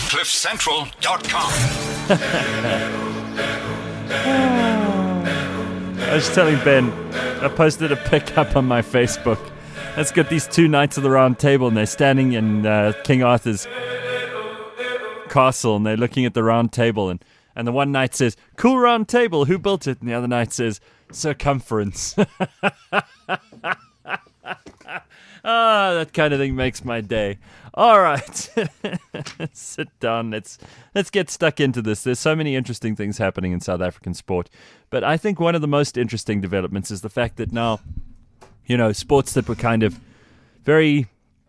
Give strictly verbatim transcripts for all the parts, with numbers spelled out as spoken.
cliff central dot com. I was telling Ben, I posted a pic up on my Facebook. It's got these two knights of the round table, and they're standing in uh, King Arthur's castle, and they're looking at the round table, and, and the one knight says, "Cool round table, who built it?" And the other knight says, "Circumference." Ah, that kind of thing makes my day. All right, sit down. Let's let's get stuck into this. There's so many interesting things happening in South African sport, but I think one of the most interesting developments is the fact that now, you know, sports that were kind of very,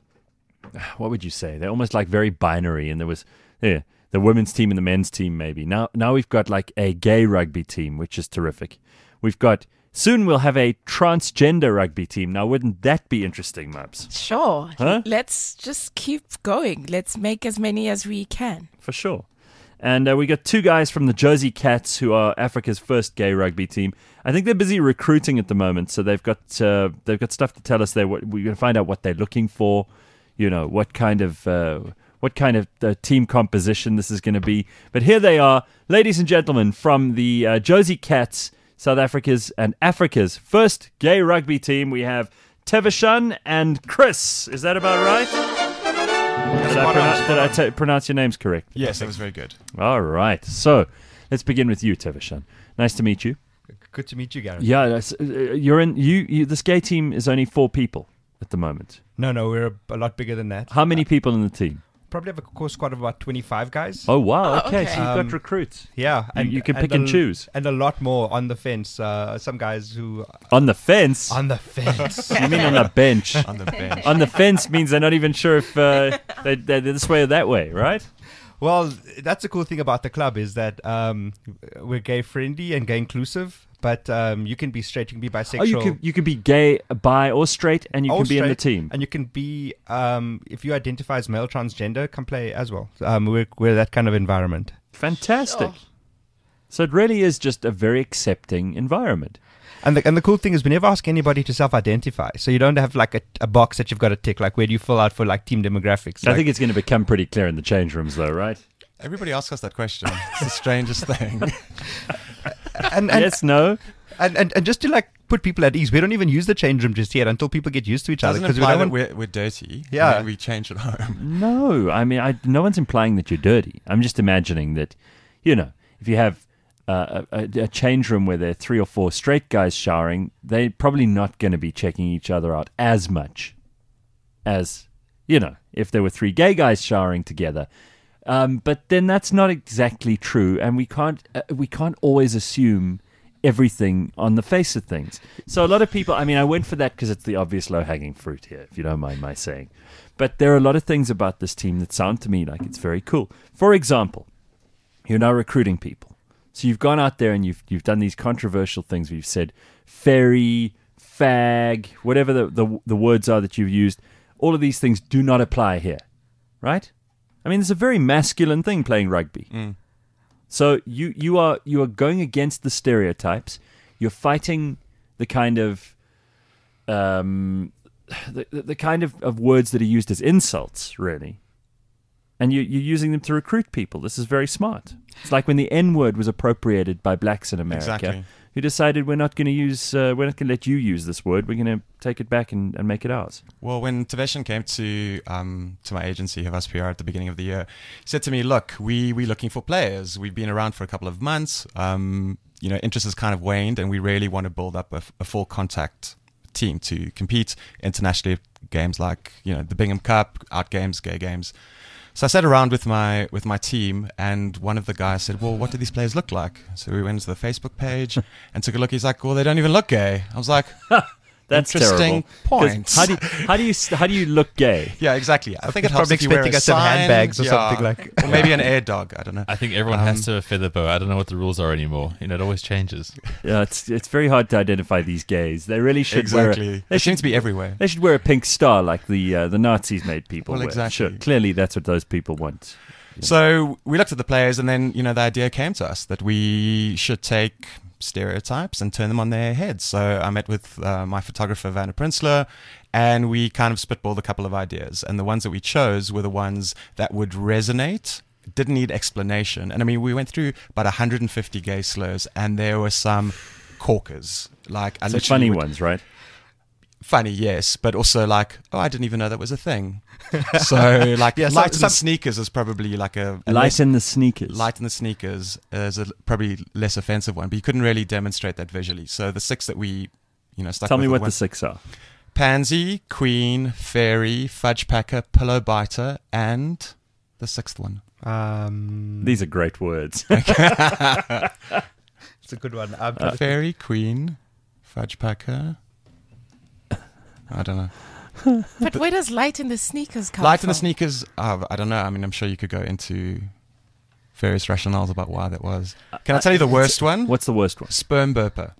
what would you say? They're almost like very binary, and there was yeah, the women's team and the men's team maybe. Now, now we've got like a gay rugby team, which is terrific. We've got. Soon we'll have a transgender rugby team. Now, wouldn't that be interesting, Mubs? Sure. Huh? Let's just keep going. Let's make as many as we can. For sure. And uh, we got two guys from the Josie Cats, who are Africa's first gay rugby team. I think they're busy recruiting at the moment, so they've got uh, they've got stuff to tell us there. We're going to find out what they're looking for. You know, what kind of uh, what kind of uh, team composition this is going to be. But here they are, ladies and gentlemen, from the uh, Josie Cats. South Africa's and Africa's first gay rugby team. We have Tevashan and Chris. Is that about right? Did I, pronounce, did I t- pronounce your names correct? Yes, that was very good. All right. So let's begin with you, Tevashan. Nice to meet you. Good to meet you, Gareth. Yeah, that's, uh, you're in. You, you. This gay team is only four people at the moment. No, no, we're a, a lot bigger than that. How many people in the team? Probably have a core squad of about twenty-five guys. Oh, wow. Oh, okay. okay. So you've Um, got recruits. Yeah. You, you can pick and, a, choose. And a lot more on the fence. Uh, some guys who... On the fence? On the fence. You mean on the bench? On the bench. On the fence means they're not even sure if uh, they, they're this way or that way, right? Well, that's the cool thing about the club is that um, we're gay friendly and gay inclusive, but um, you can be straight, you can be bisexual. Oh, you can you can be gay, bi, or straight, and you or can be in the straight, team. And you can be, um, if you identify as male transgender, come play as well. Um, we're, we're that kind of environment. Fantastic. Sure. So it really is just a very accepting environment. And the, and the cool thing is we never ask anybody to self-identify. So you don't have like a, a box that you've got to tick, like where do you fill out for like team demographics. I Like, think it's going to become pretty clear in the change rooms, though, right? Everybody asks us that question. It's the strangest thing. and, and, yes, no. and, and, and just to like put people at ease, we don't even use the change room just yet until people get used to each other. Doesn't 'cause we imply don't that want- we're, we're dirty. Yeah. And then we change at home. No, I mean, I, no one's implying that you're dirty. I'm just imagining that, you know, if you have uh, a, a change room where there are three or four straight guys showering, they're probably not going to be checking each other out as much as, you know, if there were three gay guys showering together. Um, but then that's not exactly true, and we can't uh, we can't always assume everything on the face of things. So a lot of people, I mean, I went for that because it's the obvious low-hanging fruit here, if you don't mind my saying. But there are a lot of things about this team that sound to me like it's very cool. For example, you're now recruiting people. So you've gone out there and you've you've done these controversial things where you've said fairy, fag, whatever the, the, the words are that you've used. All of these things do not apply here, right? I mean, it's a very masculine thing playing rugby. Mm. So you, you are you are going against the stereotypes. You're fighting the kind of um, the, the kind of, of words that are used as insults, really. And you, you're using them to recruit people. This is very smart. It's like when the N word was appropriated by blacks in America. Exactly. Who decided we're not going to use, uh, we're not going to let you use this word. We're going to take it back and, and make it ours. Well, when Tevashan came to um, to my agency, Havas P R, at the beginning of the year, he said to me, look, we, we're looking for players. We've been around for a couple of months. Um, you know, interest has kind of waned, and we really want to build up a, a full contact team to compete internationally at games like, you know, the Bingham Cup, Out Games, Gay Games. So I sat around with my with my team, and one of the guys said, well, what do these players look like? So we went to the Facebook page and took a look. He's like, well, they don't even look gay. I was like, That's interesting terrible. 'Cause point. How do you, how do you how do you look gay? Yeah, exactly. I think it He's helps probably if you wear expecting a us to have sign, handbags or yeah, something like- or maybe an air dog. I don't know. I think everyone Um, has to have a feather boa. I don't know what the rules are anymore. You know, it always changes. Yeah, it's it's very hard to identify these gays. They really should wear. Exactly. A, They they seem should to be everywhere. They should wear a pink star like the uh, the Nazis made people Well, wear. exactly. Sure, clearly that's what those people want. So we looked at the players, and then, you know, the idea came to us that we should take stereotypes and turn them on their heads. So I met with uh, my photographer, Vanna Prinsloo, and we kind of spitballed a couple of ideas. And the ones that we chose were the ones that would resonate didn't need explanation. And I mean, we went through about one hundred fifty gay slurs, and there were some corkers. Like, I Some literally funny would- ones, right? Funny, yes, but also like, oh, I didn't even know that was a thing. So, like, Yeah, some- light in some- the sneakers is probably like a, a Light less- in the sneakers. light in the sneakers is a probably less offensive one, but you couldn't really demonstrate that visually. So the six that we, you know, stuck Tell with me were what one- the six are. Pansy, Queen, Fairy, Fudge Packer, Pillow Biter, and the sixth one. Um, These are great words. it's a good one. I'm trying to Fairy, Queen, Fudge Packer. I don't know. But where does light in the sneakers come Light from? in the sneakers. Oh, I don't know. I mean, I'm sure you could go into various rationales about why that was. Can I tell you the worst one? What's the worst one? Sperm burper.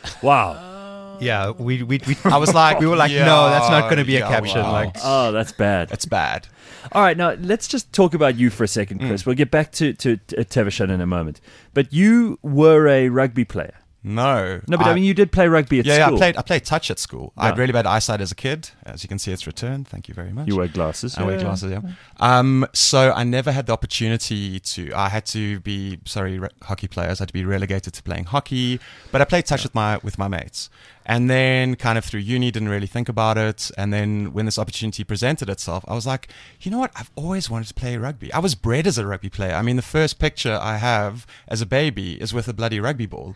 Wow. Yeah, we we, we I was like, we were like, yeah, no, that's not going to be a yeah, caption. wow. Like, Oh, that's bad. It's bad. All right, now let's just talk about you for a second, Mm. Chris. We'll get back to, to, to Tevishan in a moment. But you were a rugby player. No. No, but I, mean, you did play rugby at yeah, yeah, school. I played. I played touch at school. I had Yeah. really bad eyesight as a kid. As you can see, it's returned. Thank you very much. You wear glasses. I wear yeah. glasses, yeah. Um, so I never had the opportunity to. I had to be sorry, re- hockey players. I had to be relegated to playing hockey. But I played touch with my with my mates, and then kind of through uni, didn't really think about it. And then when this opportunity presented itself, I was like, you know what? I've always wanted to play rugby. I was bred as a rugby player. I mean, the first picture I have as a baby is with a bloody rugby ball.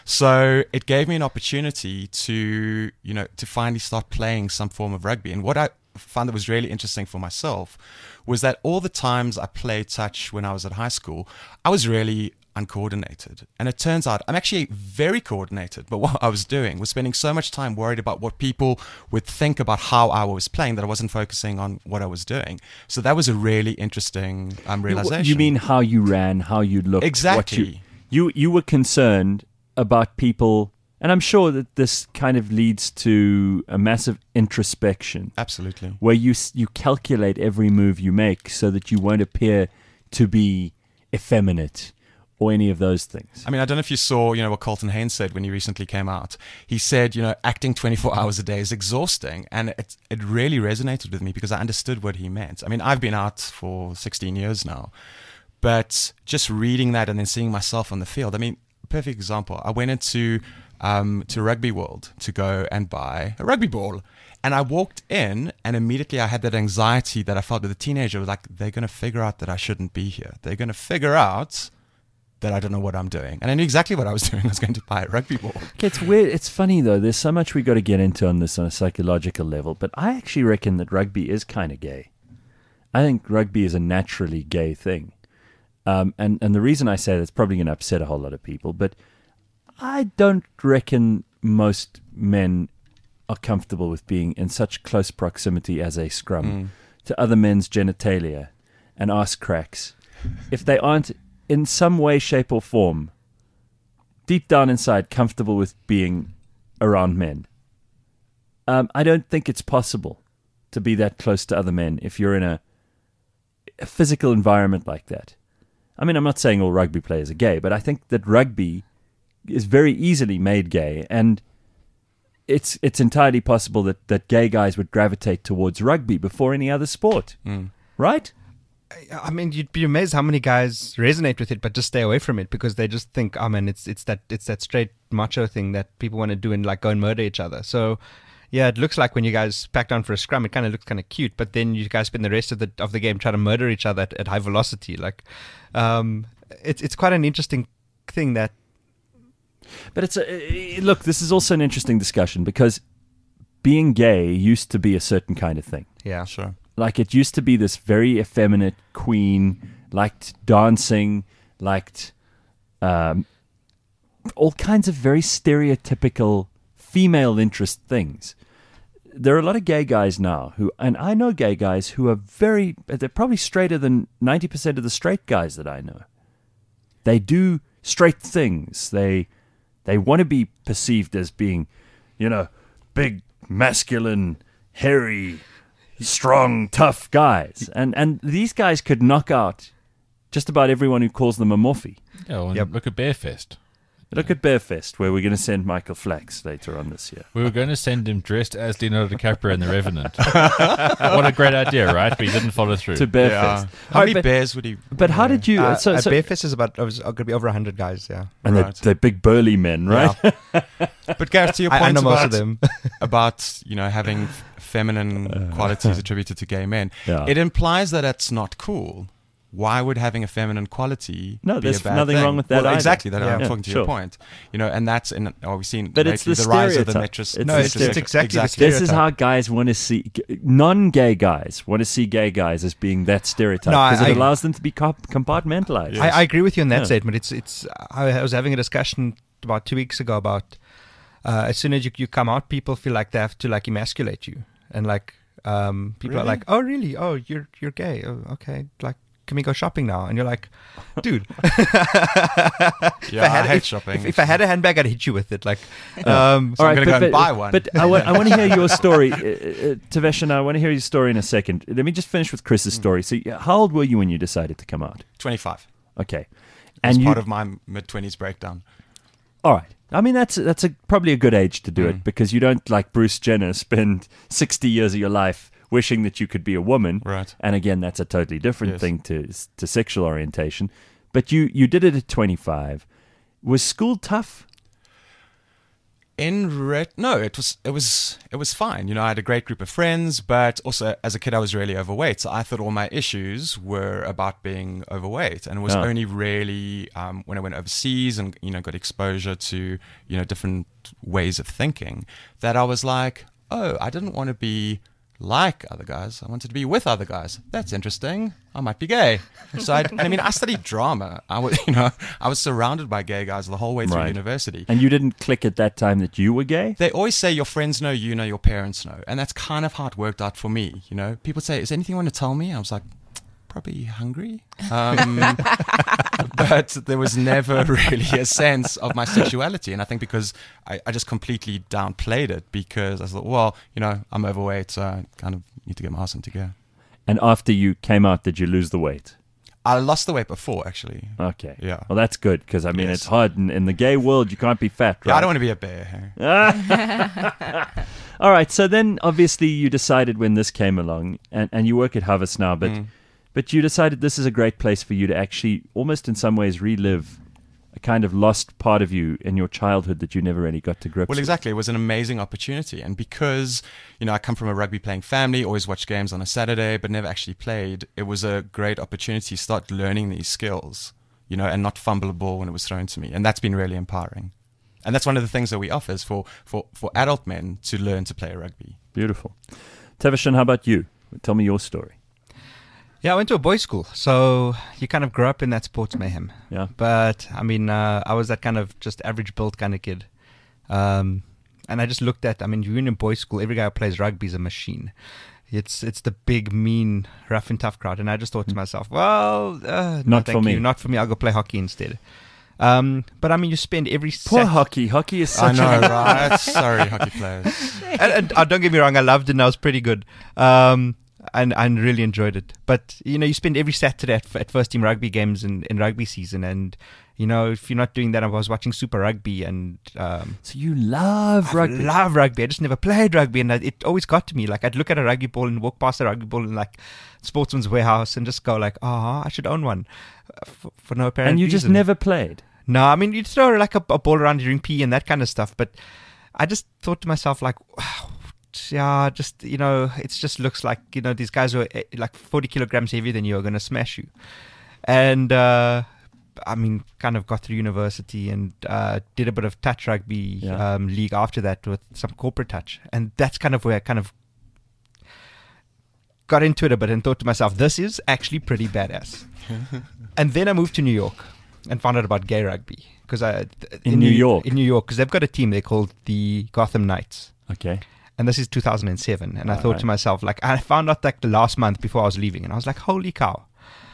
So it gave me an opportunity to, you know, to finally start playing some form of rugby. And what I found that was really interesting for myself was that all the times I played touch when I was at high school, I was really uncoordinated. And it turns out I'm actually very coordinated, but what I was doing was spending so much time worried about what people would think about how I was playing that I wasn't focusing on what I was doing. So that was a really interesting um, You- realization. You mean how you ran, how you looked. Exactly. What you, you, you were concerned about people, and I'm sure that this kind of leads to a massive introspection. Absolutely. Where you s- you calculate every move you make so that you won't appear to be effeminate or any of those things. I mean, I don't know if you saw, you know, what Colton Haynes said when he recently came out. He said, you know, acting twenty-four hours a day is exhausting. And it, it really resonated with me because I understood what he meant. I mean, I've been out for sixteen years now. But just reading that and then seeing myself on the field, I mean, perfect example. I went into um, to Rugby World to go and buy a rugby ball. And I walked in and immediately I had that anxiety that I felt with a teenager. Like, they're going to figure out that I shouldn't be here. They're going to figure out that I don't know what I'm doing. And I knew exactly what I was doing. I was going to buy a rugby ball. Okay, it's weird. It's funny, though. There's so much we got to get into on this on a psychological level. But I actually reckon that rugby is kind of gay. I think rugby is a naturally gay thing. Um, and, and the reason I say that's probably going to upset a whole lot of people, but I don't reckon most men are comfortable with being in such close proximity as a scrum Mm. to other men's genitalia and arse cracks. If they aren't in some way, shape or form, deep down inside, comfortable with being around men, um, I don't think it's possible to be that close to other men if you're in a, a physical environment like that. I mean, I'm not saying all rugby players are gay, but I think that rugby is very easily made gay, and it's it's entirely possible that, that gay guys would gravitate towards rugby before any other sport, Mm. right? I mean, you'd be amazed how many guys resonate with it, but just stay away from it because they just think, oh man, it's it's that it's that straight macho thing that people want to do and like go and murder each other. So, yeah, it looks like when you guys pack down for a scrum, it kind of looks kind of cute, but then you guys spend the rest of the of the game trying to murder each other at, at high velocity. Like, um, it's it's quite an interesting thing that. But it's a, look, this is also an interesting discussion because being gay used to be a certain kind of thing. Yeah, Sure. Like, it used to be this very effeminate queen, liked dancing, liked um, all kinds of very stereotypical female interest things. There are a lot of gay guys now who, and I know gay guys who are very, they're probably straighter than ninety percent of the straight guys that I know. They do straight things. They, they want to be perceived as being, you know, big, masculine, hairy, strong, tough guys. And and these guys could knock out just about everyone who calls them a morphy. Yeah, well, Yep. look at Bearfest. Look at Bearfest, where we're going to send Michael Flax later on this year. We were going to send him dressed as Leonardo DiCaprio in The Revenant. What a great idea, right? But he didn't follow through. To Bearfest. Yeah. How All many right, but, bears would he? but how did you... Uh, so, at so, Bearfest is about uh, going to be over one hundred guys, yeah. and Right. they're, they're big burly men, right? But Gareth, to your I, I point know most about, of them. about you know having feminine qualities attributed to gay men, Yeah. it implies that it's not cool. Why would having a feminine quality No, be there's a bad nothing thing? wrong with that Well, either. exactly. That Yeah. I'm Yeah, talking to sure. your point. You know, and that's in. Oh, we've seen But it's lately the the rise of the stereotype. metrosexual. It's No, it's, it's exactly the This is stereotype. how guys want to see... Non-gay guys want to see gay guys as being that stereotype No, because I- it allows them to be comp- compartmentalized. I, I agree with you on that Yeah. statement. It's it's. I, I was having a discussion about two weeks ago about uh, as soon as you you come out, people feel like they have to like emasculate you, and like um, people are Really? like, oh really? Oh you're you're gay? Oh, okay, like. Can we go shopping now? And you're like, dude. Yeah, I, had- hate if, shopping. If, if I had a handbag, I'd hit you with it. Like, um, So I'm gonna go and buy one. But I want, I want to hear your story, uh, uh, Tavesh, and I want to hear your story in a second. Let me just finish with Chris's story. So, uh, how old were you when you decided to come out? twenty-five. Okay, As and you, part of my mid twenties breakdown. all right. I mean, that's that's a probably a good age to do Mm. it because you don't, like Bruce Jenner, spend sixty years of your life wishing that you could be a woman. Right. And again, that's a totally different Yes. thing to to sexual orientation. But you you did it at twenty-five. Was school tough? In ret- no, it was it was it was fine. You know, I had a great group of friends, but also as a kid, I was really overweight. So I thought all my issues were about being overweight, and it was Oh. only really um, when I went overseas and you know got exposure to you know different ways of thinking that I was like, oh, I didn't want to be like other guys. I wanted to be with other guys. That's interesting. I might be gay. So I, I mean, I studied drama. I was, you know, I was surrounded by gay guys the whole way through Right. university. And you didn't click at that time that you were gay? They always say your friends know, you know, your parents know. And that's kind of how it worked out for me. You know, people say, is there anything you want to tell me? I was like, probably hungry. Um, but there was never really a sense of my sexuality. And I think because I, I just completely downplayed it because I thought, well, you know, I'm overweight, so I kind of need to get my house into gear. And after you came out, did you lose the weight? I lost the weight before, actually. Okay. Yeah. Well, that's good because I mean Yes. it's hard in, in the gay world. You can't be fat, right? Yeah, I don't want to be a bear. Hey? All right. So then, obviously, you decided when this came along, and, and you work at Harvest now, but Mm. but you decided this is a great place for you to actually, almost in some ways, relive a kind of lost part of you in your childhood that you never really got to grips Well, with. exactly. It was an amazing opportunity. And because, you know, I come from a rugby playing family, always watched games on a Saturday, but never actually played, it was a great opportunity to start learning these skills, you know, and not fumble a ball when it was thrown to me. And that's been really empowering. And that's one of the things that we offer is for, for, for adult men to learn to play rugby. Beautiful. Tevishan, how about you? Tell me your story. Yeah, I went to a boys' school, so you kind of grew up in that sports mayhem. Yeah. But I mean, uh, I was that kind of just average built kind of kid, um, and I just looked at. I mean, you're in a boys' school. Every guy who plays rugby is a machine. It's it's the big, mean, rough and tough crowd, and I just thought to myself, well, uh, no, Not thank for me. you. Not for me. I'll go play hockey instead. Um, but I mean, you spend every Poor Sat- hockey. Hockey is I such know, a... right? Sorry, hockey players. and, and uh, don't get me wrong, I loved it and I was pretty good. Um, and I really enjoyed it. But, you know, you spend every Saturday at, at first team rugby games in, in rugby season. And, you know, if you're not doing that, I was watching Super Rugby and... Um, So you love rugby. I love rugby. I just never played rugby. And I, it always got to me. Like, I'd look at a rugby ball and walk past a rugby ball in, like, Sportsman's Warehouse and just go, like, oh, I should own one. Uh, For, for no apparent and you just reason. never played. No, I mean, you'd throw like a, a ball around during P E and that kind of stuff. But I just thought to myself, like, wow, yeah, just, you know, it just looks like, you know, these guys who are eh, like forty kilograms heavier than you are going to smash you. And, uh, I mean, kind of got through university and uh, did a bit of touch rugby Yeah. um, league after that with some corporate touch. And that's kind of where I kind of got into it a bit and thought to myself, this is actually pretty badass. And then I moved to New York and found out about gay rugby because I In New York? in New York, because they've got a team they called the Gotham Knights, Okay. and this is two thousand seven. And I All thought right. to myself, like, I found out like the last month before I was leaving, and I was like, holy cow!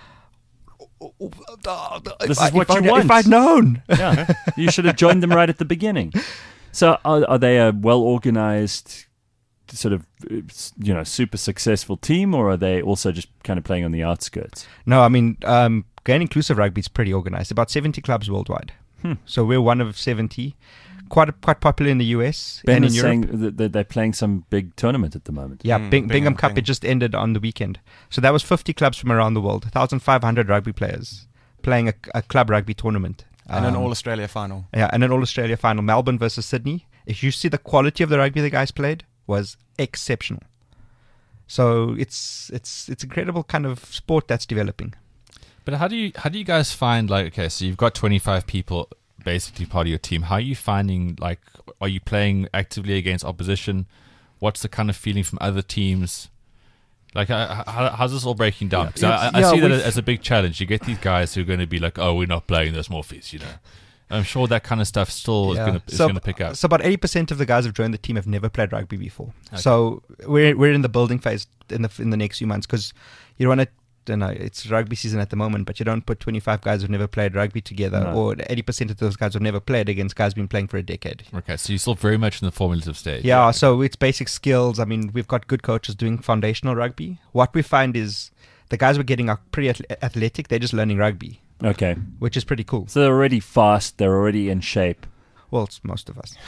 This If I- is what if you I'd- want. If I'd known, Yeah. You should have joined them right at the beginning. So are, are they a well-organized, sort of, uh, s- you know, super successful team, or are they also just kind of playing on the outskirts? no, I mean, um, gay and inclusive rugby is pretty organized. About seventy clubs worldwide. So we're one of seventy. Quite quite popular in the U S Ben and in is Europe. saying that that they're playing some big tournament at the moment. Yeah, Mm, Bing, Bingham Bingham Cup, King. it just ended on the weekend. So that was fifty clubs from around the world, one thousand five hundred rugby players playing a, a club rugby tournament. And an Um, All Australia final. Yeah, and an All-Australia final, Melbourne versus Sydney. If you see the quality of the rugby the guys played was exceptional. So it's it's it's incredible kind of sport that's developing. But how do you how do you guys find, like, okay, so you've got twenty-five people basically part of your team. How are you finding, like, are you playing actively against opposition? What's the kind of feeling from other teams? Like, how, how, how's this all breaking down? Because I, I Yeah, see that we've- as a big challenge. You get these guys who are going to be like, oh, we're not playing those Morphees, you know. I'm sure that kind of stuff still Yeah. is going to is so, going to pick up. So about eighty percent of the guys who've joined the team have never played rugby before. Okay. So we're we're in the building phase in the in the next few months because you don't want to. Don't know, it's rugby season at the moment, but you don't put twenty-five guys who've never played rugby together, No. or eighty percent of those guys who've never played against guys who've been playing for a decade. Okay, so you're still very much in the formative stage. Yeah, so it's basic skills. I mean, we've got good coaches doing foundational rugby. What we find is the guys we're getting are pretty ath- athletic. They're just learning rugby, Okay. which is pretty cool. So they're already fast. They're already in shape. Well, it's most of us.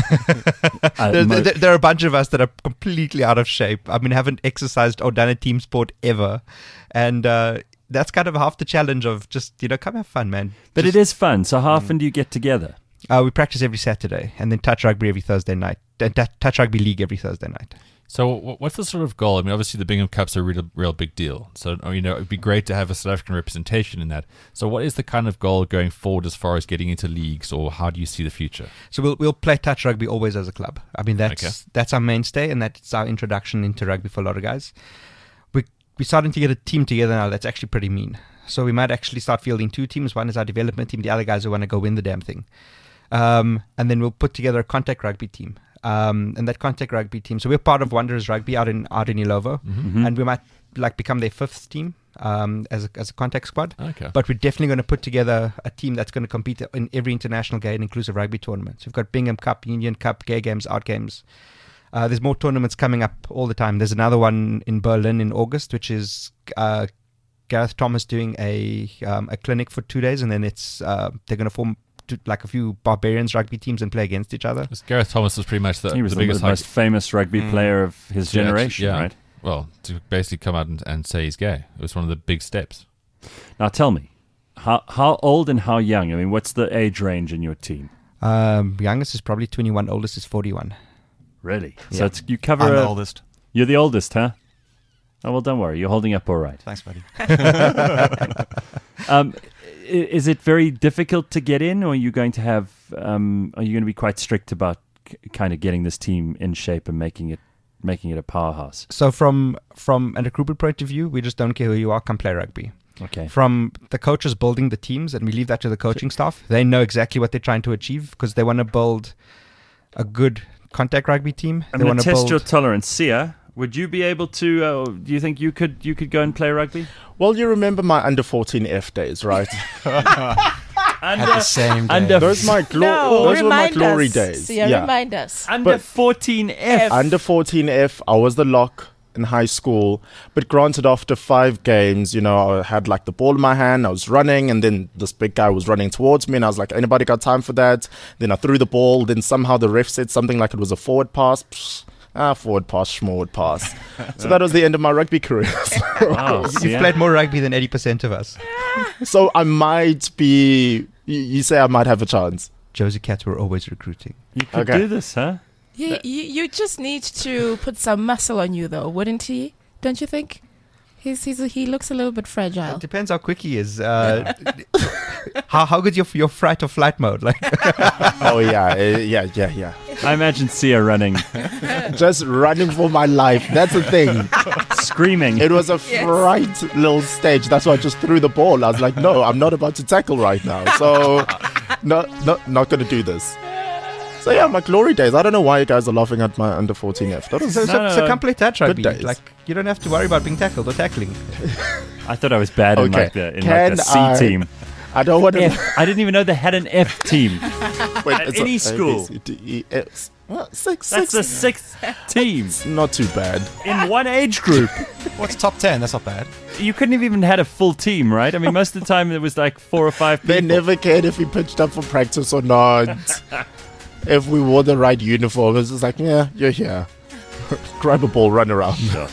Uh, There, mo- there, there are a bunch of us that are completely out of shape. I mean, haven't exercised or done a team sport ever. And uh, that's kind of half the challenge of just, you know, come have fun, man. but Just- it is fun. So how often do you get together? Uh, we practice every Saturday and then touch rugby every Thursday night. And t- touch rugby league every Thursday night. So wh- what's the sort of goal? I mean, obviously the Bingham Cup's a real, real big deal. So, you know, it'd be great to have a South African representation in that. So what is the kind of goal going forward as far as getting into leagues, or how do you see the future? So we'll we'll play touch rugby always as a club. I mean, that's Okay. that's our mainstay, and that's our introduction into rugby for a lot of guys. We we're starting to get a team together now that's actually pretty mean. So we might actually start fielding two teams. One is our development team. The other guys who want to go win the damn thing. Um, and then we'll put together a contact rugby team. Um, and that contact rugby team. So we're part of Wanderers Rugby out in out in Ilovo, Mhm. and we might like become their fifth team um, as a, as a contact squad. Okay. But we're definitely going to put together a team that's going to compete in every international gay and inclusive rugby tournament. So we've got Bingham Cup, Union Cup, Gay Games, Out Games. Uh, there's more tournaments coming up all the time. There's another one in Berlin in August, which is uh, Gareth Thomas doing a um, a clinic for two days, and then it's uh, they're going to form to, like a few barbarians rugby teams and play against each other. Because Gareth Thomas was pretty much the, He was the the, biggest most famous rugby Mm. player of his to actually- generation, yeah. right? Well, to basically come out and, and say he's gay. It was one of the big steps. Now tell me, how how old and how young? I mean, what's the age range in your team? Um, youngest is probably twenty-one, oldest is forty-one. Really? So Yeah. it's, you cover. I'm the a- oldest. You're the oldest, huh? Oh well, don't worry. You're holding up all right. Thanks, buddy. Um, i- is it very difficult to get in, or are you going to have? Um, are you going to be quite strict about k- kind of getting this team in shape and making it making it a powerhouse? So from from a recruitment point of view, we just don't care who you are, come play rugby. Okay. From the coaches building the teams, and we leave that to the coaching staff. They know exactly what they're trying to achieve because they want to build a good contact rugby team. I'm they going want to to test build. your tolerance, Sia. Would you be able to? Uh, do you think you could? You could go and play rugby? Well, you remember my under fourteen F days, right? Had the same day. under Those my glo- No, those were my remind glory us. days. Yeah, remind us. under but- fourteen F. Under fourteen F, I was the lock in high school. But granted, after five games, you know, I had like the ball in my hand, I was running, and then this big guy was running towards me, and I was like, anybody got time for that? Then I threw the ball, then somehow the ref said something like it was a forward pass. Psh, ah, forward pass, schmorward pass. So that was the end of my rugby career. Wow, You've Sia. played more rugby than eighty percent of us. So I might be, you, you say I might have a chance. Josie Cats were always recruiting. You could Okay. do this, huh? You, you, you just need to put some muscle on you, though, wouldn't he? Don't you think? He's, he's he looks a little bit fragile. It depends how quick he is. Uh, how how good's your your fright or flight mode? Like Oh yeah, uh, yeah, yeah, yeah. I imagine Sia running, Just running for my life. That's the thing. screaming. It was a Yes. fright little stage. That's why I just threw the ball. I was like, no, I'm not about to tackle right now. So, not not not gonna do this. So yeah, my glory days. I don't know why you guys are laughing at my under fourteen F. That was so, No, so, no, so no. come play touch rugby. days. Like you don't have to worry about being tackled or tackling. I thought I was bad in Okay. like the in like Can the C I- team. I don't want to. F. I didn't even know they had an F team. Wait, at it's a- any A, B, school. C, D, E, F, Well, six, That's six. the sixth team Not too bad. in one age group. What's top ten? That's not bad. You couldn't have even had a full team, right? I mean, most of the time there was like four or five people. They never cared if we pitched up for practice or not. If we wore the right uniform, it's just like, yeah, you're here. Grab a ball, run around.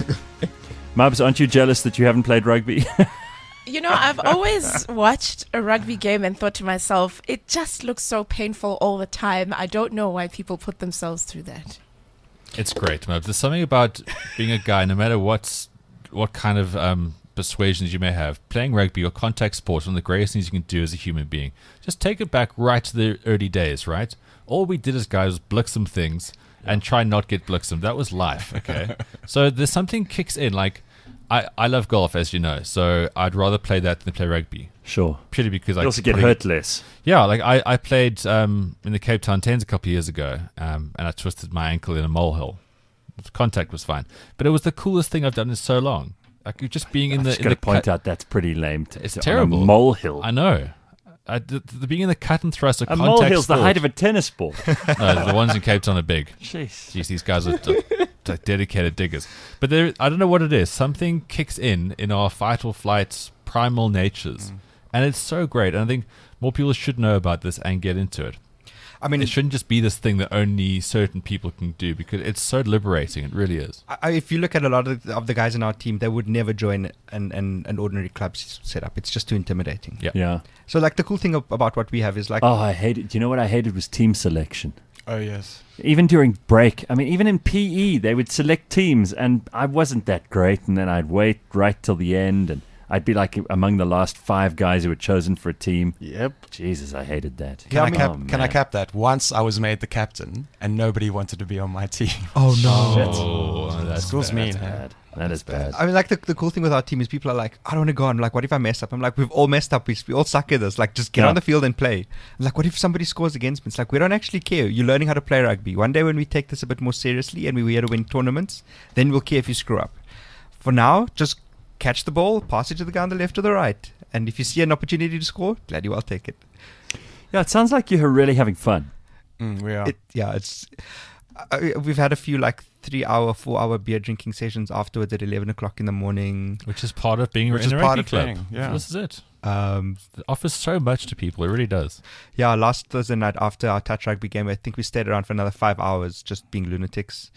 Mubs, aren't you jealous that you haven't played rugby? You know, I've always watched a rugby game and thought to myself, it just looks so painful all the time. I don't know why people put themselves through that. It's great, Mubs. There's something about being a guy, no matter what's what kind of um, persuasions you may have, playing rugby or contact sports, one of the greatest things you can do as a human being. Just take it back right to the early days, right? All we did as guys was blick some things and try not get blicked. That was life, okay? So there's something kicks in, like, I, I love golf, as you know, so I'd rather play that than play rugby. Sure. Purely because I You also get putting- hurt less. Yeah, like I, I played um, in the Cape Town Tens a couple of years ago, um, and I twisted my ankle in a molehill. The contact was fine, but it was the coolest thing I've done in so long. Like you're just being in I'm the. just in going the to point cut- out that's pretty lame. To, It's to- on terrible. A molehill. I know. I, the, the being in the cut and thrust of A contact molehill's the sport- height of a tennis ball. No, the ones in Cape Town are big. Jeez. Jeez, these guys are, are, are dedicated diggers. But there, I don't know what it is. Something kicks in in our fight or flight primal natures, Mm. and it's so great. And I think more people should know about this and get into it. I mean, It shouldn't just be this thing that only certain people can do because it's so liberating. It really is. I, if you look at a lot of the, of the guys in our team, they would never join an, an, an ordinary club s- setup. It's just too intimidating. Yeah. Yeah. So, like, the cool thing ab- about what we have is, like, Oh, I hated. Do you know what I hated was team selection. Oh yes. Even during break, I mean, even in P E, they would select teams, and I wasn't that great. And then I'd wait right till the end, and I'd be like among the last five guys who were chosen for a team. Yep. Jesus, I hated that. Can I cap? Oh, can I man. cap that? Once I was made the captain, and nobody wanted to be on my team. oh no. Oh, that's School's bad. mean. That's huh? bad. That is bad. I mean, like, the, the cool thing with our team is people are like, I don't want to go on. Like, what if I mess up? I'm like, we've all messed up. We, we all suck at this. Like, just get Yeah. on the field and play. I'm like, what if somebody scores against me? It's like, we don't actually care. You're learning how to play rugby. One day when we take this a bit more seriously and we we have to win tournaments, then we'll care if you screw up. For now, just catch the ball, pass it to the guy on the left or the right. And if you see an opportunity to score, gladly well take it. Yeah, it sounds like you're really having fun. Mm, we are. It, yeah, it's. Uh, we've had a few like three-hour, four-hour beer drinking sessions afterwards at eleven o'clock in the morning. Which is part of being Which in is a part rugby of club. playing, yeah. This is it. Um, It offers so much to people. It really does. yeah, last Thursday night after our touch rugby game, I think we stayed around for another five hours just being lunatics.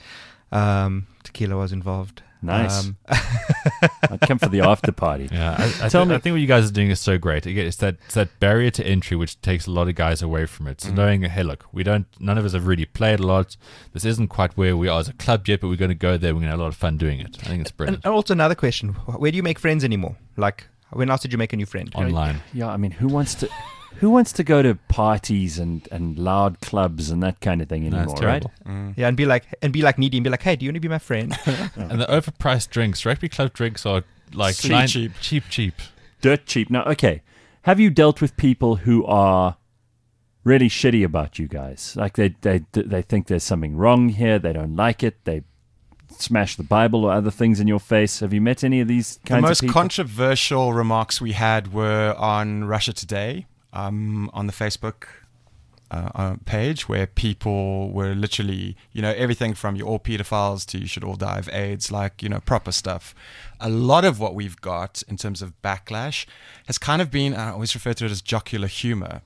Um, tequila was involved. Nice. Um, I'd come for the after party. Yeah, I, I, Tell th- me- I think what you guys are doing is so great. Again, it's that it's that barrier to entry which takes a lot of guys away from it. So knowing, hey, look, we don't, none of us have really played a lot. This isn't quite where we are as a club yet, but we're going to go there. We're going to have a lot of fun doing it. I think it's and, brilliant. and also another question: where do you make friends anymore? Like, when else did you make a new friend? Online. Yeah, I mean, who wants to, who wants to go to parties and, and loud clubs and that kind of thing No, anymore, it's right? terrible. Mm. Yeah, and be like, and be like needy, and be like, hey, do you want to be my friend? And the overpriced drinks, rugby club drinks are like Cheap, nine- cheap. cheap, cheap. Dirt cheap. Now, okay, have you dealt with people who are really shitty about you guys? Like they they they think there's something wrong here. They don't like it. They smash the Bible or other things in your face. Have you met any of these The kinds most of people? controversial remarks we had were on Russia Today, um, on the Facebook uh, uh, page, where people were literally, you know, everything from you're all pedophiles to you should all die of AIDS, like, you know, proper stuff. A lot of what we've got in terms of backlash has kind of been, I always refer to it as jocular humor.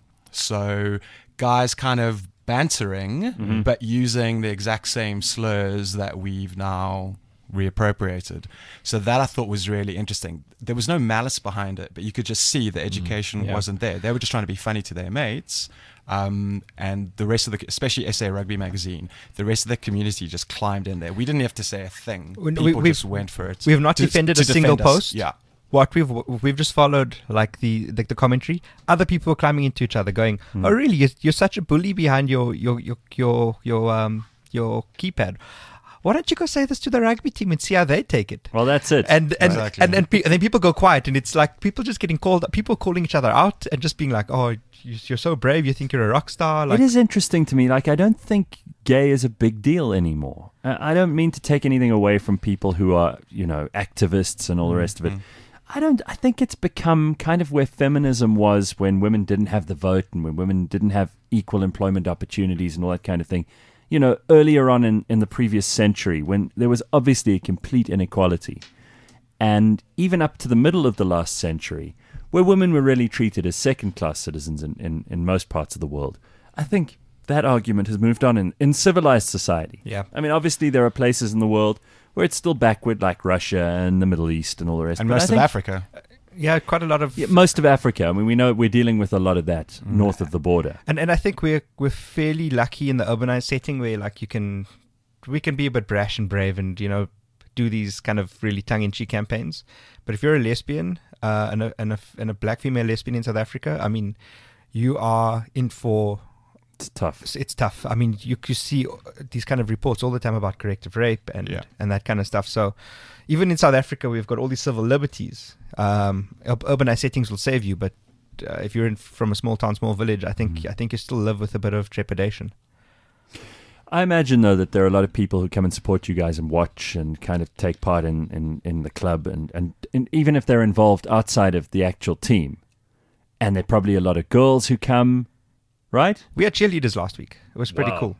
So guys kind of bantering, but using the exact same slurs that we've now reappropriated. So that I thought was really interesting. There was no malice behind it, but you could just see the education Yeah. wasn't there. They were just trying to be funny to their mates. Um, and the rest of the, especially S A Rugby Magazine, the rest of the community just climbed in there. We didn't have to say a thing. We- People we- we've- just went for it. we have not To- defended to a single defend us. post. Yeah. What we've we've just followed, like the the, the commentary. Other people were climbing into each other, going, "Oh, really? You're, you're such a bully behind your your your your your um your keypad. Why don't you go say this to the rugby team and see how they take it?" Well, that's it. And and, Exactly. and and, pe- and then people go quiet, and it's like people just getting called, people calling each other out, and just being like, "Oh, you- you're so brave. You think you're a rock star." Like, it is interesting to me. Like, I don't think gay is a big deal anymore. I I don't mean to take anything away from people who are, you know, activists and all the rest of it. I don't. I think it's become kind of where feminism was when women didn't have the vote and when women didn't have equal employment opportunities and all that kind of thing. you know, earlier on in, in the previous century when there was obviously a complete inequality. And even up to the middle of the last century, where women were really treated as second-class citizens in, in, in most parts of the world, I think that argument has moved on in, in civilized society. Yeah. I mean, obviously there are places in the world where it's still backward, like Russia and the Middle East and all the rest. And But most I of think- Africa. Yeah, quite a lot of Yeah, most of Africa. I mean, we know we're dealing with a lot of that north of the border. And and I think we're we're fairly lucky in the urbanized setting where like you can we can be a bit brash and brave and you know do these kind of really tongue in cheek campaigns. But if you're a lesbian uh, and a and a and a black female lesbian in South Africa, I mean, you are in for It's tough. it's, it's tough. I mean, you you see these kind of reports all the time about corrective rape and Yeah. and that kind of stuff. So even in South Africa, we've got all these civil liberties. Um, ur- urbanized settings will save you, but uh, if you're in from a small town, small village, I think I think you still live with a bit of trepidation. I imagine, though, that there are a lot of people who come and support you guys and watch and kind of take part in, in, in the club. And, and, and even if they're involved outside of the actual team, and there are probably a lot of girls who come, right? We had cheerleaders last week. It was pretty Wow. cool.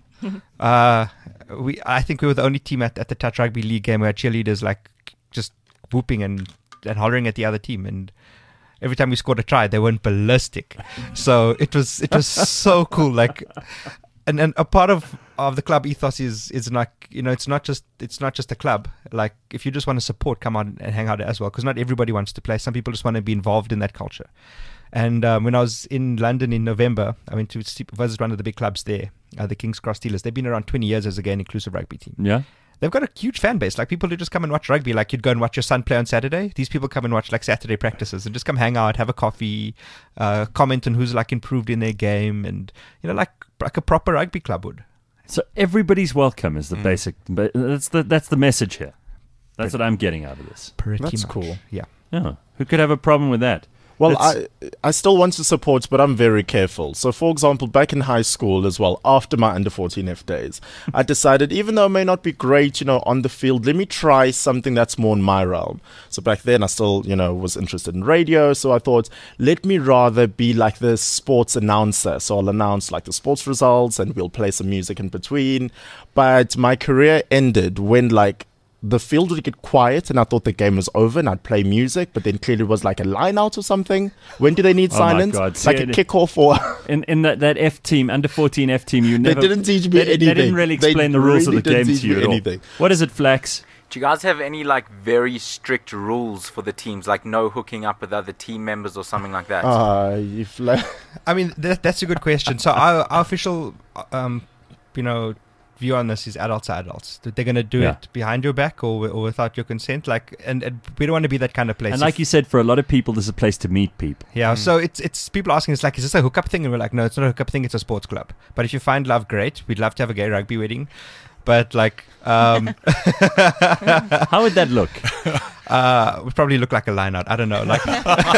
uh, we I think we were the only team at, at the Touch Rugby League game where had cheerleaders like just whooping and, and hollering at the other team, and every time we scored a try, they went ballistic. So it was it was so cool. Like, and, and a part of, of the club ethos is is like, you know, it's not just it's not just a club. Like, if you just want to support, come out and hang out as well, because not everybody wants to play. Some people just want to be involved in that culture. And um, when I was in London in November, I went to see- visit one of the big clubs there, uh, the King's Cross Steelers. They've been around twenty years as a gay and inclusive rugby team. Yeah. They've got a huge fan base, like people who just come and watch rugby. Like, you'd go and watch your son play on Saturday. These people come and watch like Saturday practices and just come hang out, have a coffee, uh, comment on who's like improved in their game, and you know, like like a proper rugby club would. So everybody's welcome is the basic. But that's the that's the message here. That's what I'm getting out of this. Pretty That's much. cool. Yeah. Yeah. Who could have a problem with that? Well, That's- I I still want to support, but I'm very careful. So, for example, back in high school as well, after my under fourteen F days, I decided, even though it may not be great, you know, on the field, let me try something that's more in my realm. So back then, I still, you know, was interested in radio. So I thought, let me rather be like the sports announcer. So I'll announce like the sports results, and we'll play some music in between. But my career ended when like the field would get quiet, and I thought the game was over, and I'd play music, but then clearly it was like a line out or something. When do they need Oh my silence? God. Like See, a it- kickoff or... In in that, that F team, under fourteen F team, you never. They didn't teach me they, anything. They didn't really They explain the rules really of the didn't game teach to you me at all. anything. What is it, Flax? Do you guys have any like very strict rules for the teams, like no hooking up with other team members or something like that? Ah, you fla- I mean, that, that's a good question. So our, our official, um, you know, view on this is adults are adults. That they're going to do Yeah. it behind your back or, or without your consent. Like, and, and we don't want to be that kind of place. And like If- you said, for a lot of people, this is a place to meet people. yeah. So it's it's people asking us like, is this a hookup thing? And we're like, no, it's not a hookup thing. It's a sports club. But if you find love, great. We'd love to have a gay rugby wedding. But like, um, How would that look? uh, we probably look like a line out. I don't know. Like,